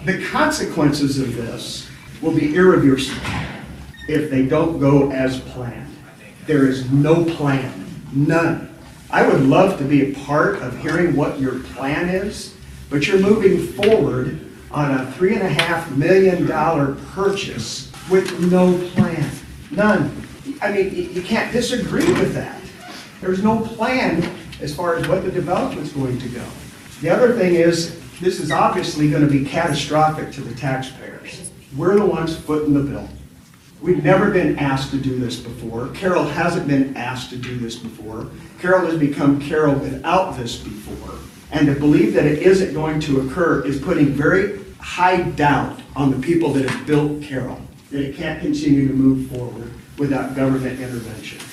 The consequences of this will be irreversible if they don't go as planned. There is no plan, none. I would love to be a part of hearing what your plan is, but you're moving forward on a $3.5 million purchase with no plan, none. I mean, you can't disagree with that. There's no plan as far as what the development's going to go. The other thing is, this is obviously going to be catastrophic to the taxpayers. We're the ones footing the bill. We've never been asked to do this before. Carroll hasn't been asked to do this before. Carroll has become Carroll without this before. And to believe that it isn't going to occur is putting very high doubt on the people that have built Carroll, that it can't continue to move forward without government intervention.